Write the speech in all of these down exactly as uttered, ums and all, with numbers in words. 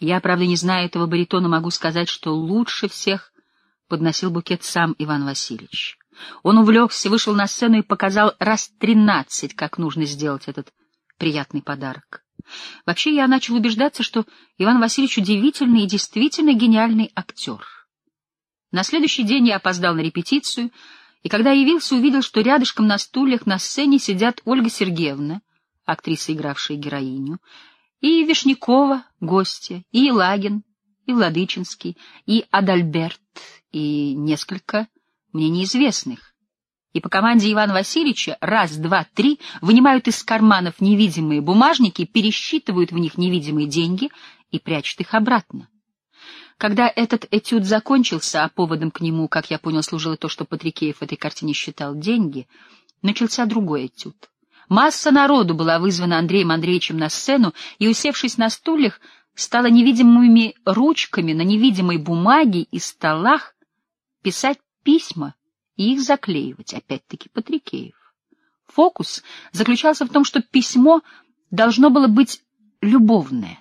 Я, правда, не знаю этого баритона, могу сказать, что лучше всех подносил букет сам Иван Васильевич. Он увлекся, вышел на сцену и показал раз тринадцать, как нужно сделать этот приятный подарок. Вообще, я начал убеждаться, что Иван Васильевич удивительный и действительно гениальный актер. На следующий день я опоздал на репетицию, и когда явился, увидел, что рядышком на стульях на сцене сидят Ольга Сергеевна, актриса, игравшая героиню, и Вишнякова, гостья, и Елагин, и Владычинский, и Адальберт, и несколько мне неизвестных. И по команде Ивана Васильевича раз, два, три вынимают из карманов невидимые бумажники, пересчитывают в них невидимые деньги и прячут их обратно. Когда этот этюд закончился, а поводом к нему, как я понял, служило то, что Патрикеев в этой картине считал деньги, начался другой этюд. Масса народу была вызвана Андреем Андреевичем на сцену, и, усевшись на стульях, стала невидимыми ручками на невидимой бумаге и столах писать письма и их заклеивать, опять-таки Патрикеев. Фокус заключался в том, что письмо должно было быть любовное.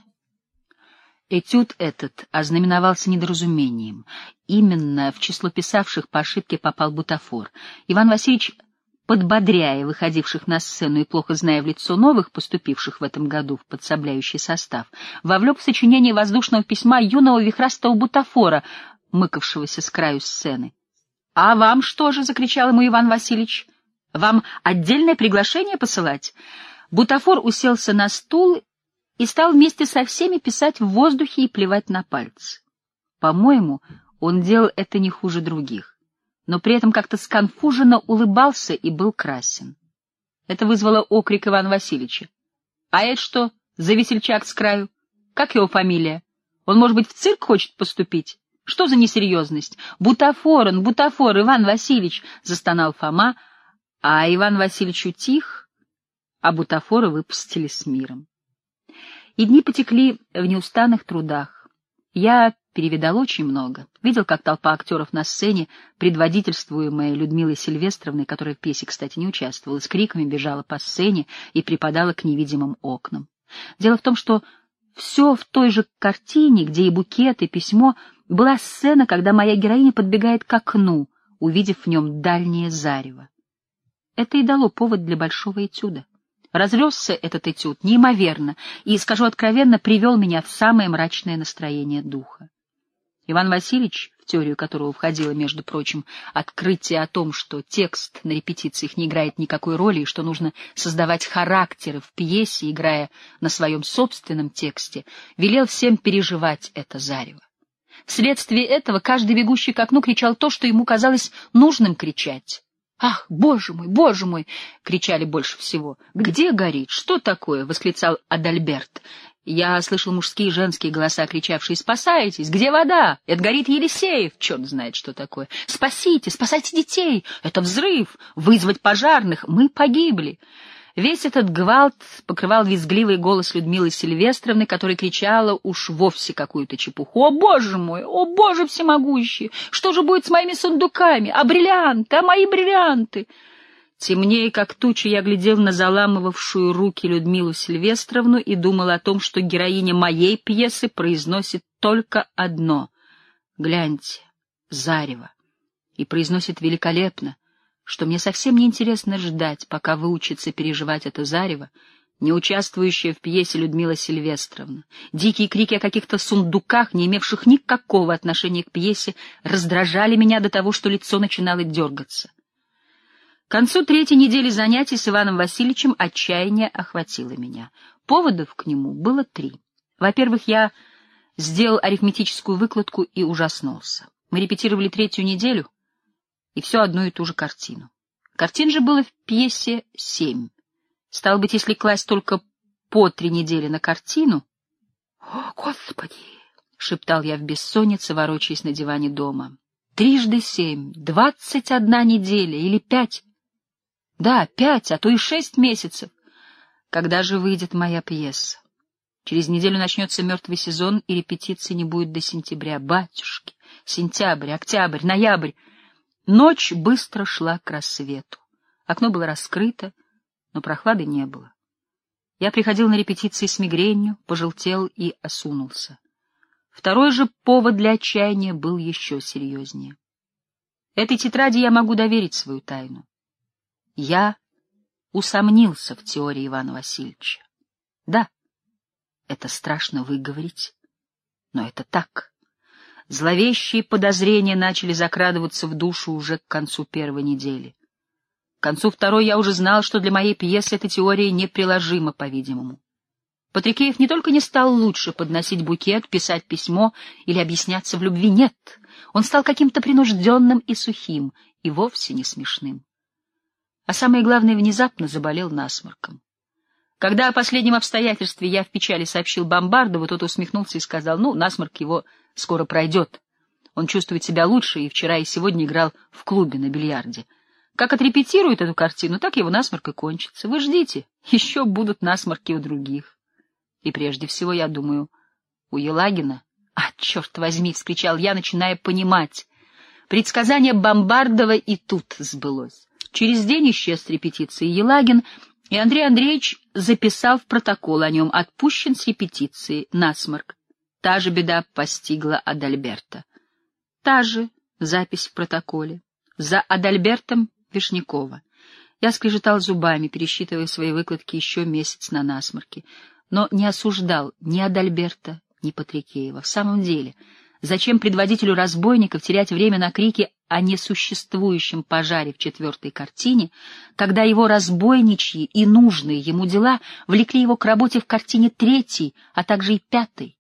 Этюд этот ознаменовался недоразумением. Именно в число писавших по ошибке попал бутафор. Иван Васильевич, подбодряя выходивших на сцену и плохо зная в лицо новых, поступивших в этом году в подсобляющий состав, вовлек в сочинение воздушного письма юного вихрастого бутафора, мыкавшегося с краю сцены. — А вам что же? — закричал ему Иван Васильевич. — Вам отдельное приглашение посылать? Бутафор уселся на стул и стал вместе со всеми писать в воздухе и плевать на пальцы. По-моему, он делал это не хуже других, но при этом как-то сконфуженно улыбался и был красен. Это вызвало окрик Ивана Васильевича. — А это что за весельчак с краю? Как его фамилия? Он, может быть, в цирк хочет поступить? Что за несерьезность? Бутафор он, бутафор, Иван Васильевич! — застонал Фома, а Иван Васильевич утих, а бутафора выпустили с миром. И дни потекли в неустанных трудах. Я перевидал очень много. Видел, как толпа актеров на сцене, предводительствуемая Людмилой Сильвестровной, которая в пьесе, кстати, не участвовала, с криками бежала по сцене и припадала к невидимым окнам. Дело в том, что все в той же картине, где и букет, и письмо, была сцена, когда моя героиня подбегает к окну, увидев в нем дальнее зарево. Это и дало повод для большого этюда. Разросся этот этюд неимоверно и, скажу откровенно, привел меня в самое мрачное настроение духа. Иван Васильевич, в теорию которого входило, между прочим, открытие о том, что текст на репетициях не играет никакой роли и что нужно создавать характеры в пьесе, играя на своем собственном тексте, велел всем переживать это зарево. Вследствие этого каждый бегущий к окну кричал то, что ему казалось нужным кричать. «Ах, боже мой, боже мой!» — кричали больше всего. «Где горит? Что такое?» — восклицал Адальберт. Я слышал мужские и женские голоса, кричавшие: «Спасайтесь! Где вода? Это горит Елисеев! Черт знает, что такое! Спасите! Спасайте детей! Это взрыв! Вызвать пожарных! Мы погибли!» Весь этот гвалт покрывал визгливый голос Людмилы Сильвестровны, которая кричала уж вовсе какую-то чепуху. «О, Боже мой! О, Боже всемогущий! Что же будет с моими сундуками? А бриллианты? А мои бриллианты?» Темнее, как туча, я глядел на заламывавшую руки Людмилу Сильвестровну и думал о том, что героиня моей пьесы произносит только одно — «Гляньте, зарево», и произносит великолепно, что мне совсем не интересно ждать, пока выучится переживать это зарево, не участвующая в пьесе Людмила Сильвестровна. Дикие крики о каких-то сундуках, не имевших никакого отношения к пьесе, раздражали меня до того, что лицо начинало дергаться. К концу третьей недели занятий с Иваном Васильевичем отчаяние охватило меня. Поводов к нему было три. Во-первых, я сделал арифметическую выкладку и ужаснулся. Мы репетировали третью неделю, и все одну и ту же картину. Картин же было в пьесе семь. Стало быть, если класть только по три недели на картину... — О, Господи! — шептал я в бессоннице, ворочаясь на диване дома. — Трижды семь, двадцать одна неделя или пять... Да, пять, а то и шесть месяцев. Когда же выйдет моя пьеса? Через неделю начнется мертвый сезон, и репетиции не будет до сентября. Батюшки! Сентябрь, октябрь, ноябрь... Ночь быстро шла к рассвету. Окно было раскрыто, но прохлады не было. Я приходил на репетиции с мигренью, пожелтел и осунулся. Второй же повод для отчаяния был еще серьезнее. Этой тетради я могу доверить свою тайну. Я усомнился в теории Ивана Васильевича. Да, это страшно выговорить, но это так. Зловещие подозрения начали закрадываться в душу уже к концу первой недели. К концу второй я уже знал, что для моей пьесы эта теория неприложима, по-видимому. Патрикеев не только не стал лучше подносить букет, писать письмо или объясняться в любви, нет, он стал каким-то принужденным и сухим, и вовсе не смешным. А самое главное, внезапно заболел насморком. Когда о последнем обстоятельстве я в печали сообщил Бомбардову, тот усмехнулся и сказал, ну, насморк его скоро пройдет. Он чувствует себя лучше и вчера и сегодня играл в клубе на бильярде. Как отрепетирует эту картину, так его насморк и кончится. Вы ждите, еще будут насморки у других. И прежде всего, я думаю, у Елагина. А, черт возьми, — вскричал я, начиная понимать. Предсказание Бомбардова и тут сбылось. Через день исчез с репетиции Елагин, и Андрей Андреевич записал в протокол о нем: отпущен с репетиции, насморк. Та же беда постигла Адальберта. Та же запись в протоколе. За Адальбертом Вишнякова. Я скрежетал зубами, пересчитывая свои выкладки еще месяц на насморки, но не осуждал ни Адальберта, ни Патрикеева. В самом деле, зачем предводителю разбойников терять время на крики о несуществующем пожаре в четвертой картине, когда его разбойничьи и нужные ему дела влекли его к работе в картине третьей, а также и пятой?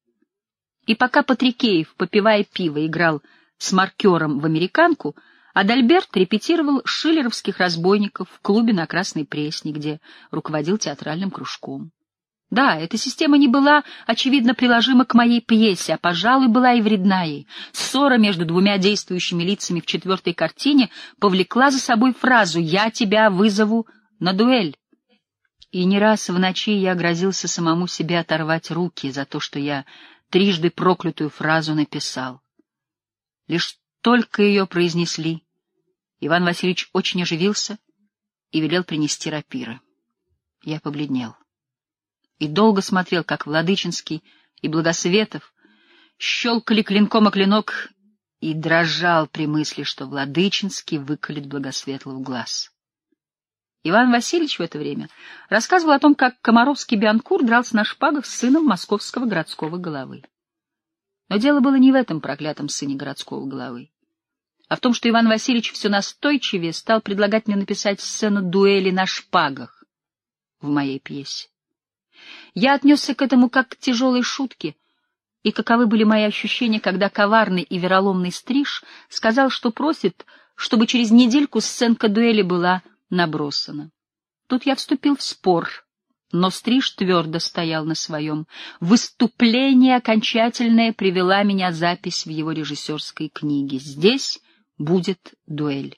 И пока Патрикеев, попивая пиво, играл с маркером в американку, Адальберт репетировал шиллеровских разбойников в клубе на Красной Пресне, где руководил театральным кружком. Да, эта система не была, очевидно, приложима к моей пьесе, а, пожалуй, была и вредна ей. Ссора между двумя действующими лицами в четвертой картине повлекла за собой фразу «Я тебя вызову на дуэль». И не раз в ночи я грозился самому себе оторвать руки за то, что я трижды проклятую фразу написал. Лишь только ее произнесли, Иван Васильевич очень оживился и велел принести рапиры. Я побледнел и долго смотрел, как Владычинский и Благосветов щелкали клинком о клинок, и дрожал при мысли, что Владычинский выколет Благосветлов глаз. Иван Васильевич в это время рассказывал о том, как Комаровский Бианкур дрался на шпагах с сыном московского городского головы. Но дело было не в этом проклятом сыне городского головы, а в том, что Иван Васильевич все настойчивее стал предлагать мне написать сцену дуэли на шпагах в моей пьесе. Я отнесся к этому как к тяжелой шутке, и каковы были мои ощущения, когда коварный и вероломный Стриж сказал, что просит, чтобы через недельку сценка дуэли была набросана. Тут я вступил в спор, но Стриж твердо стоял на своем. Выступление окончательное привела меня запись в его режиссерской книге. Здесь будет дуэль.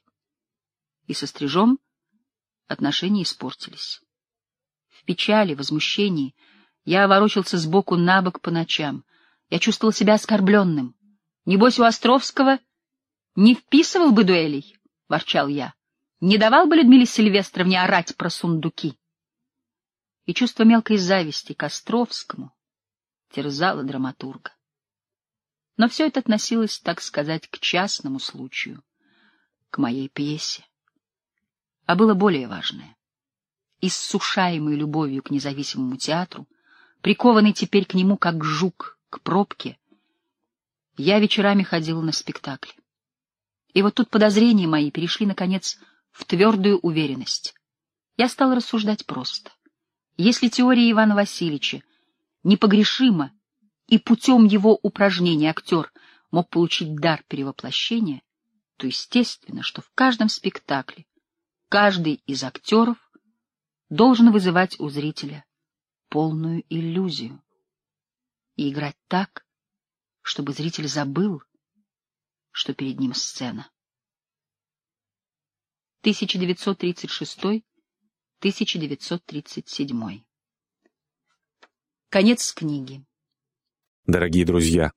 И со Стрижом отношения испортились. В печали, возмущении я ворочался сбоку на бок по ночам. Я чувствовал себя оскорбленным. Небось, у Островского не вписывал бы дуэлей, — ворчал я. Не давал бы Людмиле Сильвестровне орать про сундуки. И чувство мелкой зависти к Островскому терзало драматурга. Но все это относилось, так сказать, к частному случаю, к моей пьесе. А было более важное. Иссушаемый любовью к независимому театру, прикованный теперь к нему как жук к пробке, я вечерами ходил на спектакли. И вот тут подозрения мои перешли, наконец, в твердую уверенность. Я стал рассуждать просто. Если теория Ивана Васильевича непогрешима, и путем его упражнений актер мог получить дар перевоплощения, то естественно, что в каждом спектакле каждый из актеров должен вызывать у зрителя полную иллюзию и играть так, чтобы зритель забыл, что перед ним сцена. тысяча девятьсот тридцать шестой — тысяча девятьсот тридцать седьмой. Конец книги. Дорогие друзья,